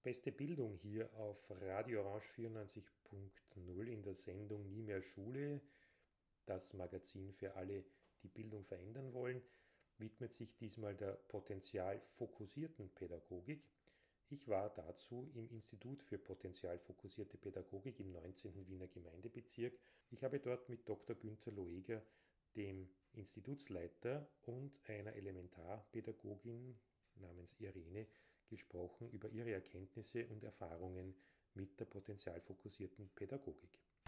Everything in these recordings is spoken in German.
Beste Bildung hier auf Radio Orange 94.0 in der Sendung Nie mehr Schule. Das Magazin für alle, die Bildung verändern wollen, widmet sich diesmal der potenzialfokussierten Pädagogik. Ich war dazu im Institut für potenzialfokussierte Pädagogik im 19. Wiener Gemeindebezirk. Ich habe dort mit Dr. Günther Loeger, dem Institutsleiter, und einer Elementarpädagogin namens Irene gesprochen über ihre Erkenntnisse und Erfahrungen mit der potenzialfokussierten Pädagogik.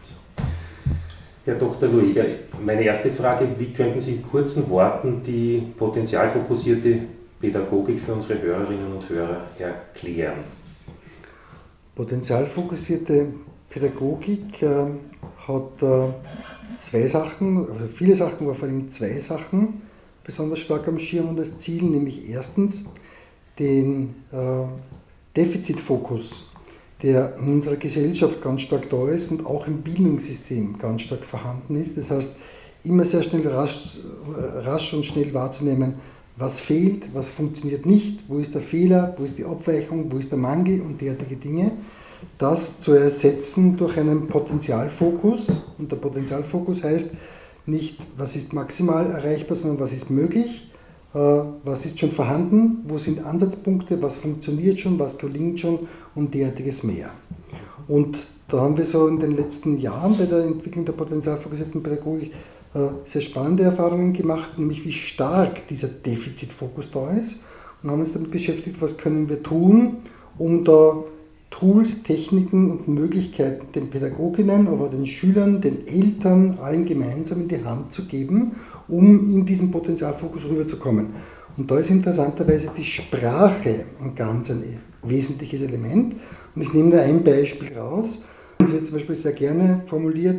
Herr Dr. Loeger, meine erste Frage: Wie könnten Sie in kurzen Worten die potenzialfokussierte Pädagogik für unsere Hörerinnen und Hörer erklären? Potenzialfokussierte Pädagogik hat zwei Sachen, also viele Sachen, aber vor allem zwei Sachen besonders stark am Schirm und das Ziel, nämlich erstens den Defizitfokus, der in unserer Gesellschaft ganz stark da ist und auch im Bildungssystem ganz stark vorhanden ist. Das heißt, immer sehr schnell rasch und schnell wahrzunehmen, was fehlt, was funktioniert nicht, wo ist der Fehler, wo ist die Abweichung, wo ist der Mangel und derartige Dinge. Das zu ersetzen durch einen Potenzialfokus. Und der Potenzialfokus heißt nicht, was ist maximal erreichbar, sondern was ist möglich. Was ist schon vorhanden, wo sind Ansatzpunkte, was funktioniert schon, was gelingt schon und derartiges mehr. Und da haben wir so in den letzten Jahren bei der Entwicklung der potenzialfokussierten Pädagogik sehr spannende Erfahrungen gemacht, nämlich wie stark dieser Defizitfokus da ist und haben uns damit beschäftigt, was können wir tun, um da Tools, Techniken und Möglichkeiten den Pädagoginnen, aber den Schülern, den Eltern, allen gemeinsam in die Hand zu geben, um in diesen Potenzialfokus rüberzukommen. Und da ist interessanterweise die Sprache ein ganz wesentliches Element. Und ich nehme da ein Beispiel raus. Es wird zum Beispiel sehr gerne formuliert,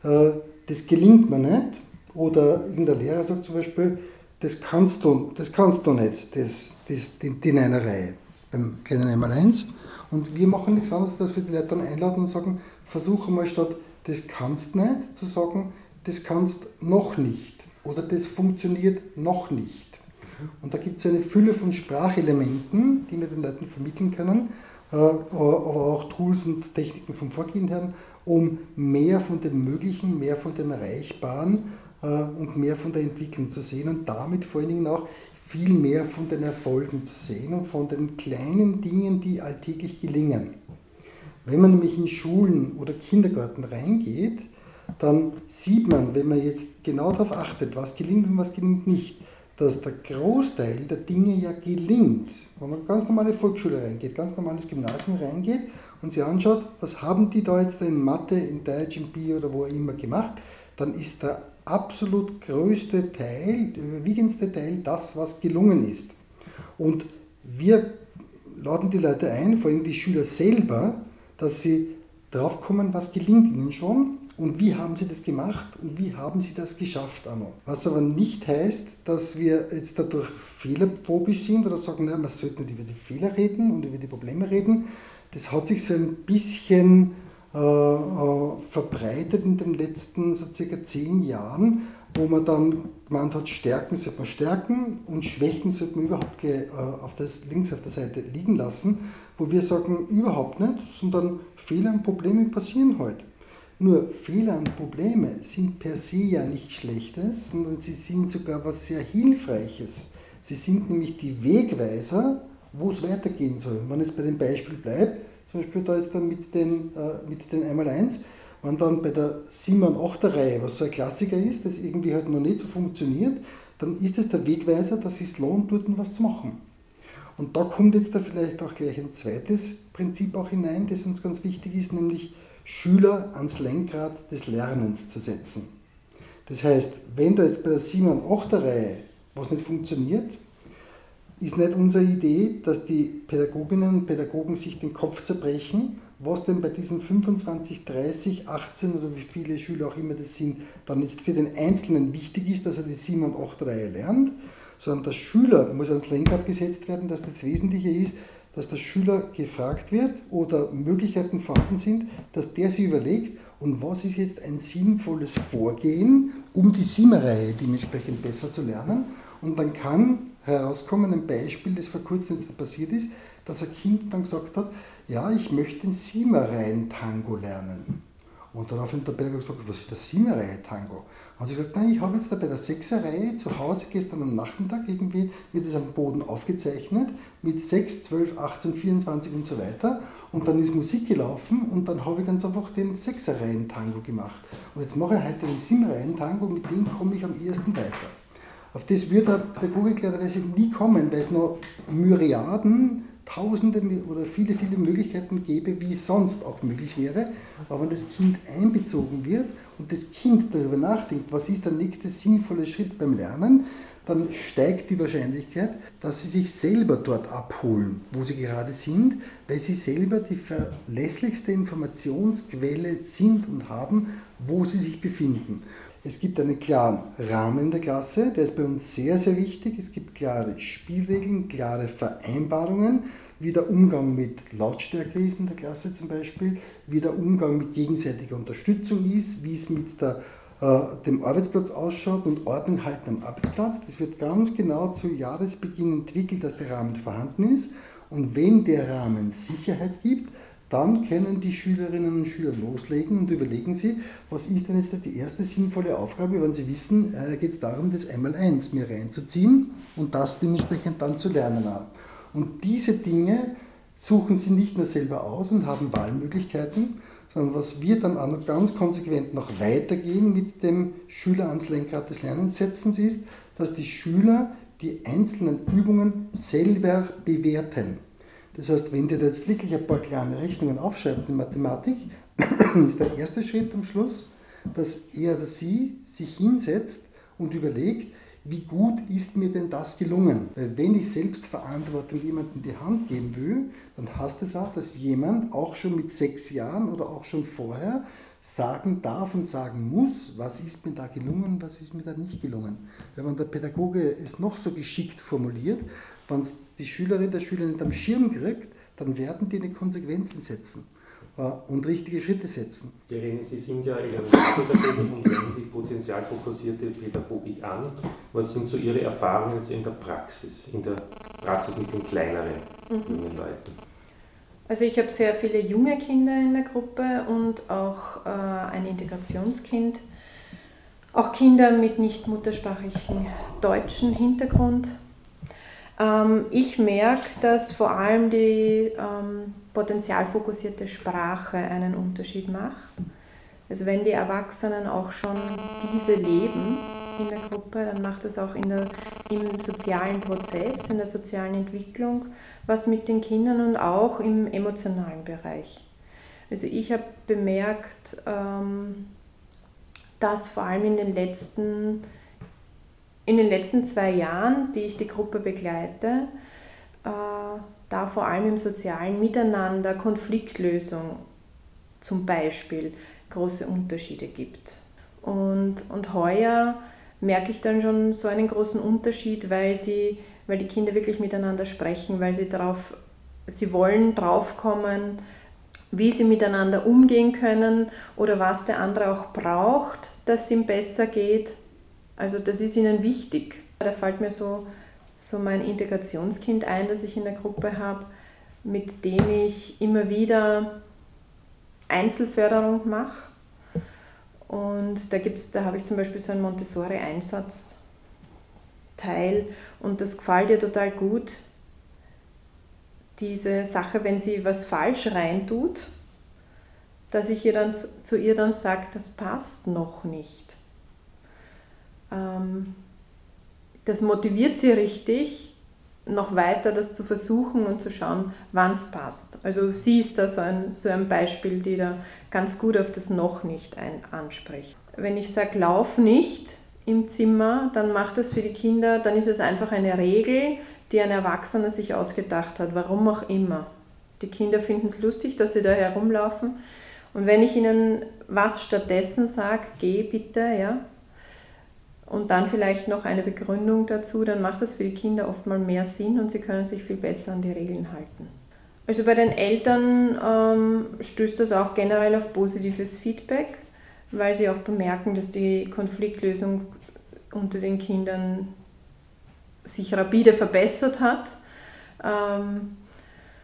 das gelingt mir nicht. Oder irgendein Lehrer sagt zum Beispiel, das kannst du nicht, die Neinerei beim kleinen Einmaleins. Und wir machen nichts anderes, als wir die Leute dann einladen und sagen, versuche mal statt das kannst nicht, zu sagen, das kannst noch nicht oder das funktioniert noch nicht. Und da gibt es eine Fülle von Sprachelementen, die wir den Leuten vermitteln können, aber auch Tools und Techniken vom Vorgehen her, um mehr von dem Möglichen, mehr von dem Erreichbaren und mehr von der Entwicklung zu sehen und damit vor allen Dingen auch viel mehr von den Erfolgen zu sehen und von den kleinen Dingen, die alltäglich gelingen. Wenn man nämlich in Schulen oder Kindergärten reingeht, dann sieht man, wenn man jetzt genau darauf achtet, was gelingt und was gelingt nicht, dass der Großteil der Dinge ja gelingt. Wenn man ganz normale Volksschule reingeht, ganz normales Gymnasium reingeht und sich anschaut, was haben die da jetzt in Mathe, in Deutsch, in Bio oder wo immer gemacht, dann ist der absolut größte Teil, der überwiegendste Teil, das, was gelungen ist. Und wir laden die Leute ein, vor allem die Schüler selber, dass sie drauf kommen, was gelingt ihnen schon und wie haben sie das gemacht und wie haben sie das geschafft. Was aber nicht heißt, dass wir jetzt dadurch fehlerphobisch sind oder sagen, man sollte nicht über die Fehler reden und über die Probleme reden. Das hat sich so ein bisschen verbreitet in den letzten so circa 10 Jahren, wo man dann gemeint hat, Stärken sollte man stärken und Schwächen sollte man überhaupt links auf der Seite liegen lassen, wo wir sagen, überhaupt nicht, sondern Fehler und Probleme passieren halt. Nur Fehler und Probleme sind per se ja nichts Schlechtes, sondern sie sind sogar was sehr Hilfreiches. Sie sind nämlich die Wegweiser, wo es weitergehen soll. Wenn es bei dem Beispiel bleibt, zum Beispiel da jetzt dann mit den 1x1, wenn dann bei der 7er und 8er Reihe, was so ein Klassiker ist, das irgendwie halt noch nicht so funktioniert, dann ist es der Wegweiser, dass es lohnt, dort was zu machen. Und da kommt jetzt da vielleicht auch gleich ein zweites Prinzip auch hinein, das uns ganz wichtig ist, nämlich Schüler ans Lenkrad des Lernens zu setzen. Das heißt, wenn da jetzt bei der 7er und 8er Reihe was nicht funktioniert, ist nicht unsere Idee, dass die Pädagoginnen und Pädagogen sich den Kopf zerbrechen, was denn bei diesen 25, 30, 18 oder wie viele Schüler auch immer das sind, dann jetzt für den Einzelnen wichtig ist, dass er die 7 und 8 Reihe lernt, sondern der Schüler muss ans Lenkrad gesetzt werden, dass das Wesentliche ist, dass der Schüler gefragt wird oder Möglichkeiten vorhanden sind, dass der sich überlegt, und was ist jetzt ein sinnvolles Vorgehen, um die 7er Reihe dementsprechend besser zu lernen. Und dann kann herauskommen, ein Beispiel, das vor kurzem jetzt passiert ist, dass ein Kind dann gesagt hat, ja, ich möchte den Siebenreihen-Tango lernen. Und daraufhin hat der Pädagoge gesagt, was ist der Siebenreihe-Tango? Und sie gesagt, nein, ich habe jetzt da bei der Sechserreihe zu Hause gestern am Nachmittag irgendwie mir das am Boden aufgezeichnet mit 6, 12, 18, 24 und so weiter. Und dann ist Musik gelaufen und dann habe ich ganz einfach den Sechserreihen-Tango gemacht. Und jetzt mache ich heute den Siebenreihen-Tango, mit dem komme ich am ehesten weiter. Auf das wird der Pädagoge klarerweise nie kommen, weil es noch Myriaden, Tausende oder viele, viele Möglichkeiten gäbe, wie es sonst auch möglich wäre. Aber wenn das Kind einbezogen wird und das Kind darüber nachdenkt, was ist der nächste sinnvolle Schritt beim Lernen, dann steigt die Wahrscheinlichkeit, dass sie sich selber dort abholen, wo sie gerade sind, weil sie selber die verlässlichste Informationsquelle sind und haben, wo sie sich befinden. Es gibt einen klaren Rahmen in der Klasse, der ist bei uns sehr, sehr wichtig. Es gibt klare Spielregeln, klare Vereinbarungen, wie der Umgang mit Lautstärke ist in der Klasse zum Beispiel, wie der Umgang mit gegenseitiger Unterstützung ist, wie es mit dem Arbeitsplatz ausschaut und Ordnung halten am Arbeitsplatz. Das wird ganz genau zu Jahresbeginn entwickelt, dass der Rahmen vorhanden ist. Und wenn der Rahmen Sicherheit gibt, dann können die Schülerinnen und Schüler loslegen und überlegen sie, was ist denn jetzt die erste sinnvolle Aufgabe, wenn sie wissen, geht es darum, das Einmaleins mir reinzuziehen und das dementsprechend dann zu lernen haben. Und diese Dinge suchen sie nicht nur selber aus und haben Wahlmöglichkeiten, sondern was wir dann auch noch ganz konsequent noch weitergehen mit dem Schüler ans Lenkrad des Lernens setzen, ist, dass die Schüler die einzelnen Übungen selber bewerten. Das heißt, wenn die da jetzt wirklich ein paar kleine Rechnungen aufschreiben in Mathematik, ist der erste Schritt am Schluss, dass er oder sie sich hinsetzt und überlegt, wie gut ist mir denn das gelungen? Weil wenn ich Selbstverantwortung jemandem in die Hand geben will, dann heißt es auch, dass jemand auch schon mit 6 Jahren oder auch schon vorher sagen darf und sagen muss, was ist mir da gelungen, was ist mir da nicht gelungen. Weil wenn der Pädagoge es noch so geschickt formuliert, wenn es die Schülerin, der Schüler nicht am Schirm kriegt, dann werden die eine Konsequenzen setzen und richtige Schritte setzen. Irene, Sie sind ja Elementarpädagogin und wenden die potenzialfokussierte Pädagogik an. Was sind so Ihre Erfahrungen jetzt in der Praxis mit den kleineren jungen Leuten? Also ich habe sehr viele junge Kinder in der Gruppe und auch ein Integrationskind, auch Kinder mit nicht muttersprachlichen deutschen Hintergrund. Ich merke, dass vor allem die potenzialfokussierte Sprache einen Unterschied macht. Also wenn die Erwachsenen auch schon diese leben in der Gruppe, dann macht es auch im sozialen Prozess, in der sozialen Entwicklung was mit den Kindern und auch im emotionalen Bereich. Also ich habe bemerkt, dass vor allem in den letzten 2 Jahren, die ich die Gruppe begleite, da vor allem im sozialen Miteinander, Konfliktlösung zum Beispiel, große Unterschiede gibt. Und heuer merke ich dann schon so einen großen Unterschied, weil die Kinder wirklich miteinander sprechen, weil sie wollen draufkommen, wie sie miteinander umgehen können oder was der andere auch braucht, dass es ihm besser geht. Also das ist ihnen wichtig. Da fällt mir so mein Integrationskind ein, das ich in der Gruppe habe, mit dem ich immer wieder Einzelförderung mache. Und da habe ich zum Beispiel so einen Montessori-Einsatzteil und das gefällt ihr total gut. Diese Sache, wenn sie was falsch reintut, dass ich ihr dann zu ihr dann sage, das passt noch nicht. Das motiviert sie richtig, noch weiter das zu versuchen und zu schauen, wann es passt. Also sie ist da so ein Beispiel, die da ganz gut auf das noch nicht anspricht. Wenn ich sage, lauf nicht im Zimmer, dann macht das für die Kinder, dann ist es einfach eine Regel, die ein Erwachsener sich ausgedacht hat, warum auch immer. Die Kinder finden es lustig, dass sie da herumlaufen. Und wenn ich ihnen was stattdessen sage, geh bitte, ja, und dann vielleicht noch eine Begründung dazu, dann macht das für die Kinder oft mal mehr Sinn und sie können sich viel besser an die Regeln halten. Also bei den Eltern stößt das auch generell auf positives Feedback, weil sie auch bemerken, dass die Konfliktlösung unter den Kindern sich rapide verbessert hat.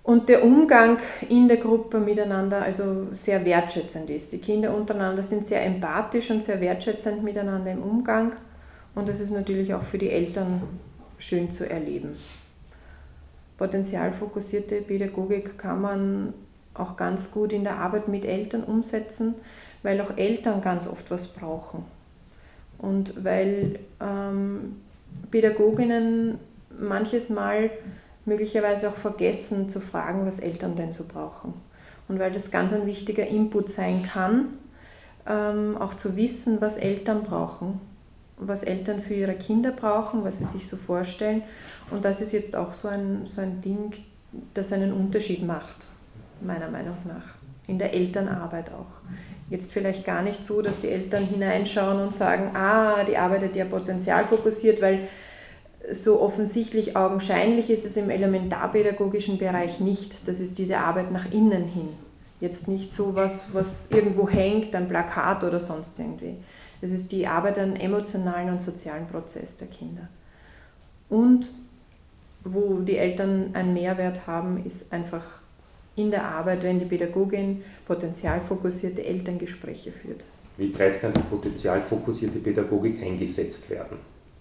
Und der Umgang in der Gruppe miteinander also sehr wertschätzend ist. Die Kinder untereinander sind sehr empathisch und sehr wertschätzend miteinander im Umgang. Und das ist natürlich auch für die Eltern schön zu erleben. Potenzialfokussierte Pädagogik kann man auch ganz gut in der Arbeit mit Eltern umsetzen, weil auch Eltern ganz oft was brauchen. Und weil Pädagoginnen manches Mal möglicherweise auch vergessen zu fragen, was Eltern denn so brauchen. Und weil das ganz ein wichtiger Input sein kann, auch zu wissen, was Eltern brauchen, was Eltern für ihre Kinder brauchen, was sie sich so vorstellen. Und das ist jetzt auch so ein Ding, das einen Unterschied macht, meiner Meinung nach, in der Elternarbeit auch. Jetzt vielleicht gar nicht so, dass die Eltern hineinschauen und sagen, die arbeitet ja potenzialfokussiert, weil so offensichtlich augenscheinlich ist es im elementarpädagogischen Bereich nicht. Das ist diese Arbeit nach innen hin. Jetzt nicht so was irgendwo hängt, ein Plakat oder sonst irgendwie. Es ist die Arbeit an emotionalen und sozialen Prozess der Kinder. Und wo die Eltern einen Mehrwert haben, ist einfach in der Arbeit, wenn die Pädagogin potenzialfokussierte Elterngespräche führt. Wie breit kann die potenzialfokussierte Pädagogik eingesetzt werden?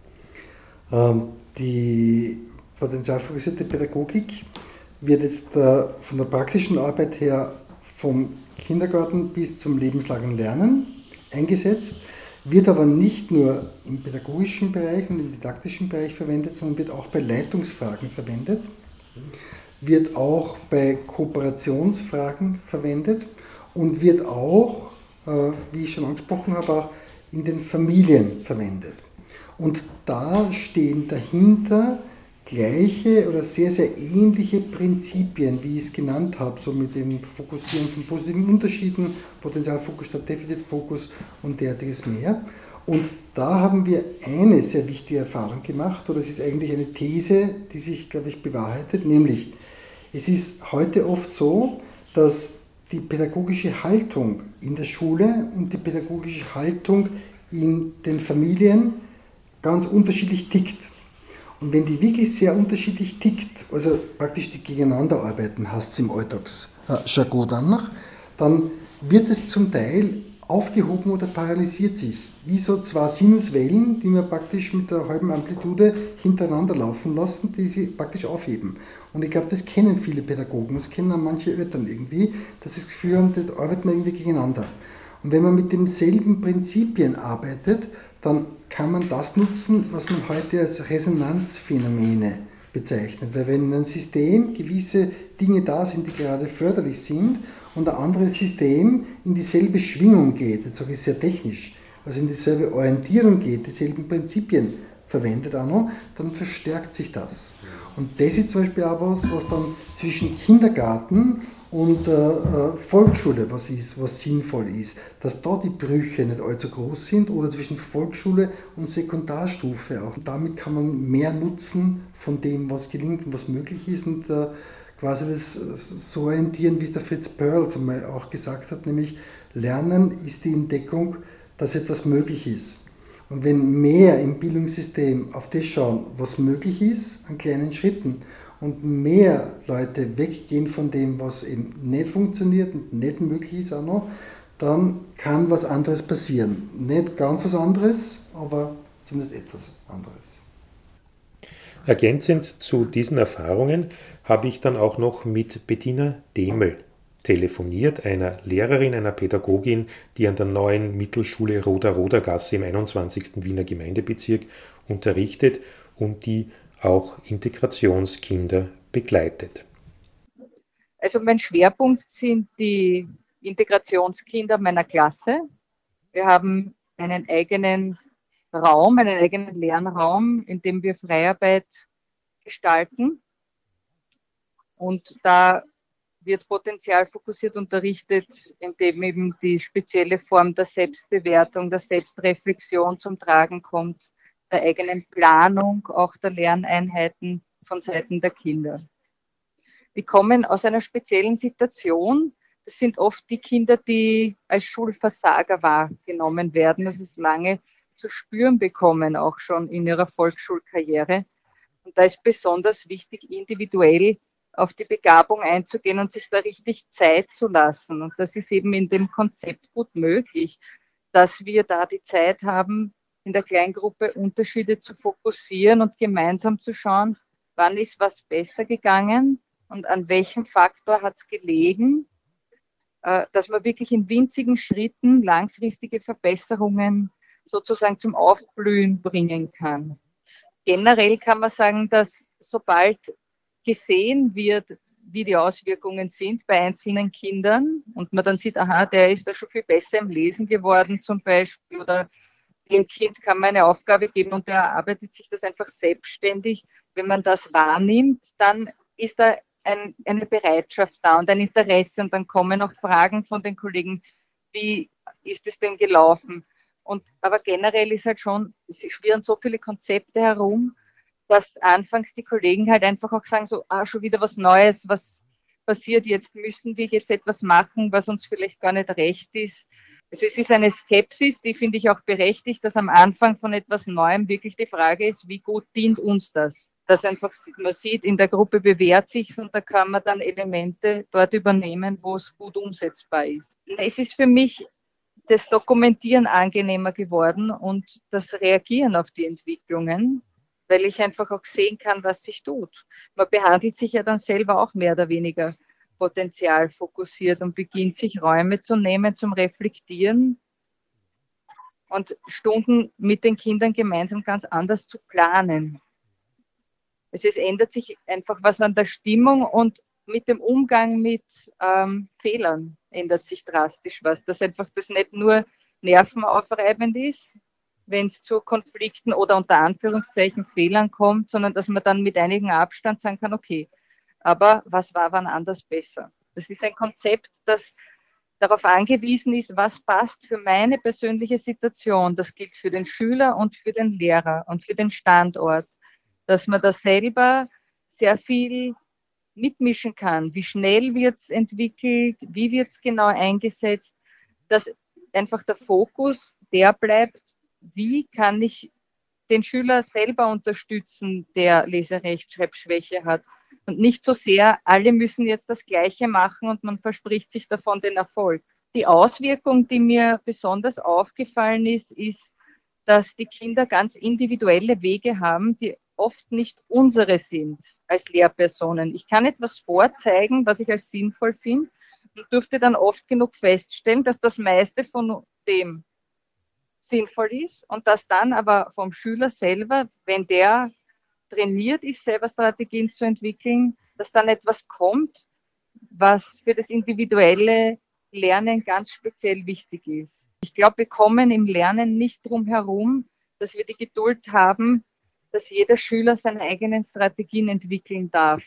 Die potenzialfokussierte Pädagogik wird jetzt von der praktischen Arbeit her vom Kindergarten bis zum lebenslangen Lernen eingesetzt, wird aber nicht nur im pädagogischen Bereich und im didaktischen Bereich verwendet, sondern wird auch bei Leitungsfragen verwendet, wird auch bei Kooperationsfragen verwendet und wird auch, wie ich schon angesprochen habe, auch in den Familien verwendet. Und da stehen dahinter gleiche oder sehr, sehr ähnliche Prinzipien, wie ich es genannt habe, so mit dem Fokussieren von positiven Unterschieden, Potenzialfokus statt Defizitfokus und derartiges mehr. Und da haben wir eine sehr wichtige Erfahrung gemacht, oder es ist eigentlich eine These, die sich, glaube ich, bewahrheitet, nämlich es ist heute oft so, dass die pädagogische Haltung in der Schule und die pädagogische Haltung in den Familien ganz unterschiedlich tickt. Und wenn die wirklich sehr unterschiedlich tickt, also praktisch die gegeneinander arbeiten, heißt es im Alltagsjargon dann wird es zum Teil aufgehoben oder paralysiert sich. Wie so zwei Sinuswellen, die man praktisch mit der halben Amplitude hintereinander laufen lassen, die sie praktisch aufheben. Und ich glaube, das kennen viele Pädagogen, das kennen auch manche Eltern irgendwie, dass sie das Gefühl haben, da arbeitet man irgendwie gegeneinander. Und wenn man mit denselben Prinzipien arbeitet, dann kann man das nutzen, was man heute als Resonanzphänomene bezeichnet. Weil wenn in einem System gewisse Dinge da sind, die gerade förderlich sind und ein anderes System in dieselbe Schwingung geht, jetzt sage ich sehr technisch, also in dieselbe Orientierung geht, dieselben Prinzipien verwendet auch noch, dann verstärkt sich das. Und das ist zum Beispiel auch was dann zwischen Kindergarten und Volksschule was sinnvoll ist, dass da die Brüche nicht allzu groß sind oder zwischen Volksschule und Sekundarstufe auch. Und damit kann man mehr nutzen von dem, was gelingt und was möglich ist und quasi das so orientieren, wie es der Fritz Perls einmal auch gesagt hat, nämlich Lernen ist die Entdeckung, dass etwas möglich ist. Und wenn mehr im Bildungssystem auf das schauen, was möglich ist, an kleinen Schritten, und mehr Leute weggehen von dem, was eben nicht funktioniert und nicht möglich ist auch noch, dann kann was anderes passieren. Nicht ganz was anderes, aber zumindest etwas anderes. Ergänzend zu diesen Erfahrungen habe ich dann auch noch mit Bettina Demel telefoniert, einer Lehrerin, einer Pädagogin, die an der neuen Mittelschule Roda-Roda-Gasse im 21. Wiener Gemeindebezirk unterrichtet und die auch Integrationskinder begleitet. Also mein Schwerpunkt sind die Integrationskinder meiner Klasse. Wir haben einen eigenen Raum, einen eigenen Lernraum, in dem wir Freiarbeit gestalten. Und da wird potenzialfokussiert unterrichtet, indem eben die spezielle Form der Selbstbewertung, der Selbstreflexion zum Tragen kommt, der eigenen Planung auch der Lerneinheiten von Seiten der Kinder. Die kommen aus einer speziellen Situation. Das sind oft die Kinder, die als Schulversager wahrgenommen werden. Das ist lange zu spüren bekommen, auch schon in ihrer Volksschulkarriere. Und da ist besonders wichtig, individuell auf die Begabung einzugehen und sich da richtig Zeit zu lassen. Und das ist eben in dem Konzept gut möglich, dass wir da die Zeit haben, in der Kleingruppe Unterschiede zu fokussieren und gemeinsam zu schauen, wann ist was besser gegangen und an welchem Faktor hat es gelegen, dass man wirklich in winzigen Schritten langfristige Verbesserungen sozusagen zum Aufblühen bringen kann. Generell kann man sagen, dass sobald gesehen wird, wie die Auswirkungen sind bei einzelnen Kindern und man dann sieht, aha, der ist da schon viel besser im Lesen geworden zum Beispiel, oder dem Kind kann man eine Aufgabe geben und der erarbeitet sich das einfach selbstständig. Wenn man das wahrnimmt, dann ist da eine Bereitschaft da und ein Interesse und dann kommen auch Fragen von den Kollegen, wie ist es denn gelaufen? Aber generell ist halt schon, es schwirren so viele Konzepte herum, dass anfangs die Kollegen halt einfach auch sagen, so, schon wieder was Neues, was passiert jetzt, müssen wir jetzt etwas machen, was uns vielleicht gar nicht recht ist. Also es ist eine Skepsis, die finde ich auch berechtigt, dass am Anfang von etwas Neuem wirklich die Frage ist, wie gut dient uns das? Dass einfach man sieht, in der Gruppe bewährt sich und da kann man dann Elemente dort übernehmen, wo es gut umsetzbar ist. Es ist für mich das Dokumentieren angenehmer geworden und das Reagieren auf die Entwicklungen, weil ich einfach auch sehen kann, was sich tut. Man behandelt sich ja dann selber auch mehr oder weniger potenzialfokussiert und beginnt sich Räume zu nehmen zum Reflektieren und Stunden mit den Kindern gemeinsam ganz anders zu planen. Es ändert sich einfach was an der Stimmung und mit dem Umgang mit Fehlern ändert sich drastisch was. Dass einfach das nicht nur nervenaufreibend ist, wenn es zu Konflikten oder unter Anführungszeichen Fehlern kommt, sondern dass man dann mit einigem Abstand sagen kann, okay, aber was war wann anders besser? Das ist ein Konzept, das darauf angewiesen ist, was passt für meine persönliche Situation. Das gilt für den Schüler und für den Lehrer und für den Standort, dass man da selber sehr viel mitmischen kann. Wie schnell wird es entwickelt, wie wird es genau eingesetzt, dass einfach der Fokus der bleibt, wie kann ich den Schüler selber unterstützen, der Leserechtschreibschwäche hat. Und nicht so sehr, alle müssen jetzt das Gleiche machen und man verspricht sich davon den Erfolg. Die Auswirkung, die mir besonders aufgefallen ist, ist, dass die Kinder ganz individuelle Wege haben, die oft nicht unsere sind als Lehrpersonen. Ich kann etwas vorzeigen, was ich als sinnvoll finde und dürfte dann oft genug feststellen, dass das meiste von dem sinnvoll ist und dass dann aber vom Schüler selber, wenn der trainiert ist, selber Strategien zu entwickeln, dass dann etwas kommt, was für das individuelle Lernen ganz speziell wichtig ist. Ich glaube, wir kommen im Lernen nicht drum herum, dass wir die Geduld haben, dass jeder Schüler seine eigenen Strategien entwickeln darf.